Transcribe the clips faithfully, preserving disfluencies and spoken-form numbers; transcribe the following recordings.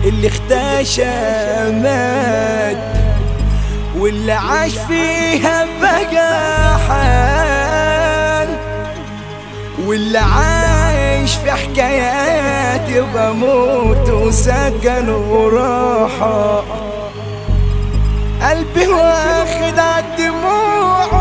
اللي اختشى مات، واللي عاش فيها بقى حال، واللي عايش في حكايات يبقى موت وسكن وراحة. قلبي واخد عالدموع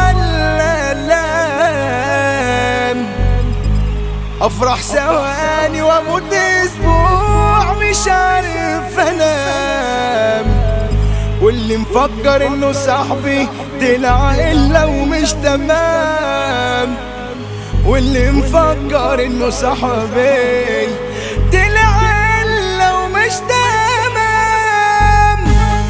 وعالآلام، افرح ثواني واموت اسبوع مش عارف انام. واللي مفكر انه صاحبي طلع الا ومش تمام، واللي مفكر انه صاحبي طلع الا ومش تمام.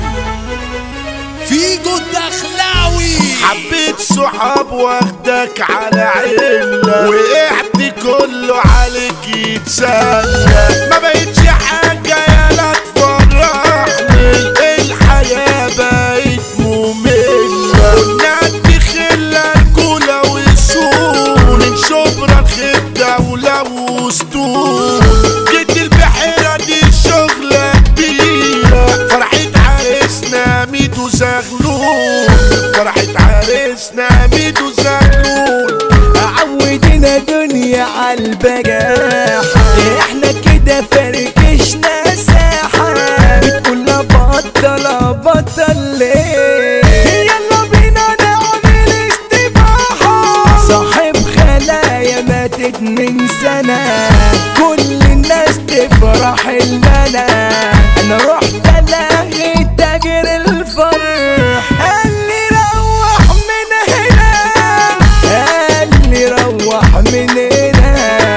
فيجو الدخلاوي حبيت صحاب واخدك على علة، وقعت كله عليك يتسلى. ما بقتش حاجة يالا تفرحني، الحياة بقت مملة. ونادي خلة الكولا والسون، من شبرا الخدة ولو وسطون. جيت البحيرة دي شغلة كبيرة، فرحة عريسنا ميدو زغلول، فرحة عريسنا ميدو زغلول. عودنا دنيا عالبجاحة، احنا كده فركشنا ساحة. بتقولنا بطل بطل ليه، يلا بينا نعمل استباحة. صاحب خلايا ماتت من سنة، كل الناس تفرح الملا. انا رحت الاغي تاجر الفرح، قال لي روح من هنا، قال لي روح من هنا.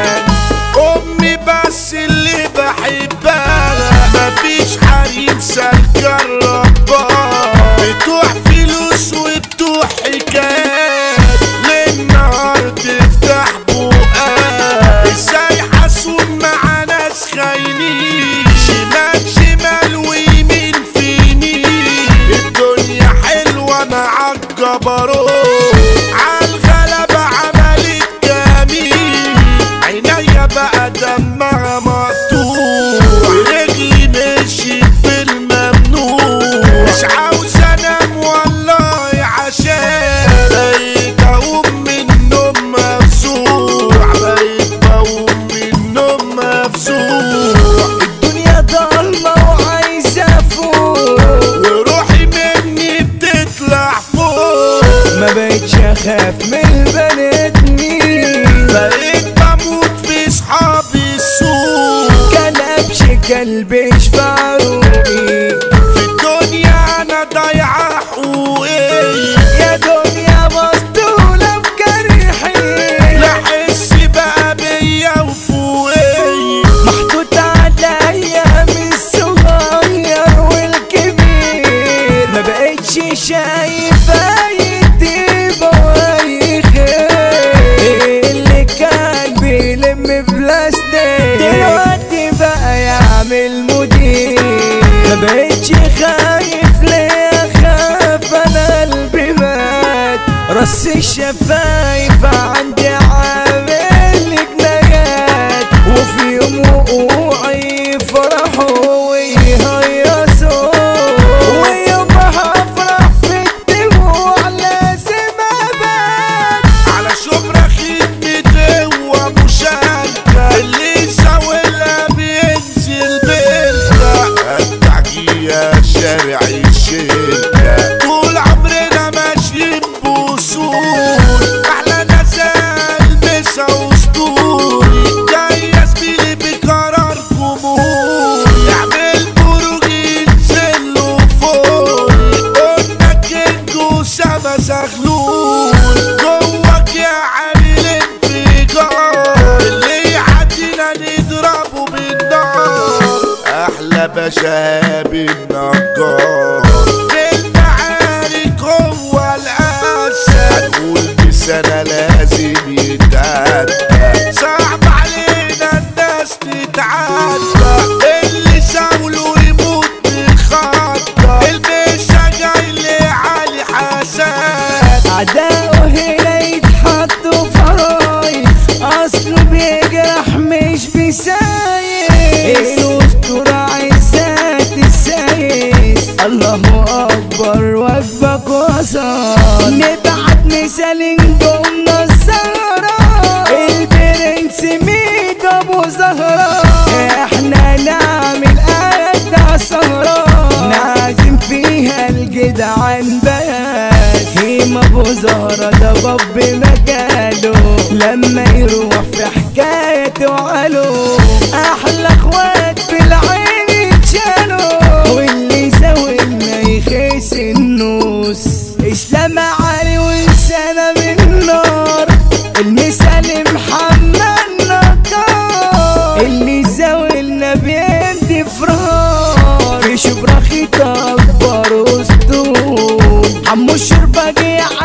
امي بس اللي بحبها، مفيش حريم سالكة الرباه. بتوع فلوس وبتوع حكايات، للنهار تفتح بقها. ازاي حاسون مع ناس خاينين، شمال شمال ويمين في يمين. الدنيا حلوة مع الجبروت، عالغلبة عملت جميل. عينيا بقى دمها مقطوع، ورجلي مشيت في الممنوع. مش عاوز انام والله عشان بقيت اقوم من النوم مفزوع، بقيت بقوم من النوم مفزوع. الدنيا ضلمة وعايزة فوق، وروحي مني بتطلع فوق. ما بقتش اخاف من البني ادمين، بقيت بموت في صحابي السوق. كلبش كلبش فاروقي، في الدنيا انا ضايعة حقوقي. يا دنيا مسطولة بجرحي. لا حس بقى بيا وفوقي، محطوط عليا من الصغير والكبير. ما بقتش شايف اي طيبة واي خير، اللي كان بيلم بلاستيك دلوقتي بقى يعمل مدير. ما بقتش خايف ليه اخاف، انا قلبي مات. رص الشفايف عندي عامل جنايات، وفي يوم وقوعي فرحوا ويهيصوا، ويوم هفرح في الدموع لازم ابات. على شبرا خدمة ومشاركة، اللي يساويلها بينزل بيتها. التعجية شارع الشركة، طول عمرنا ماشيين بوصول. احلى ناس المسا واسطوري، جاي زميلي بقرار جمهوري. اعمل بروج ينزلوا فوقي، قلنا كينج وسما زغلول. جواك يا عامل انفجار، اللي يعدينا نضربه بالنار. احلى بشاب النجار، في المعارك هو الاسد. هنقول بسنة لازم يتعدى، صعب علينا الناس تتعدى. اللي ساوله يموت بالخطة، الباشا جاي لي علي حسن. اعدائه هنا يتحطوا فرايد، اصله بيجرح مش بيسايق. الاسطورة عايزة مثال نجومنا الزهرة البرنس ميدو ابو زهرة احنا نعمل قد سهرة نعزم فيها الجدعان بس هيما ابو زهرة ده باب مجاله لما يروح في حكايته علو احلى اخوات في العين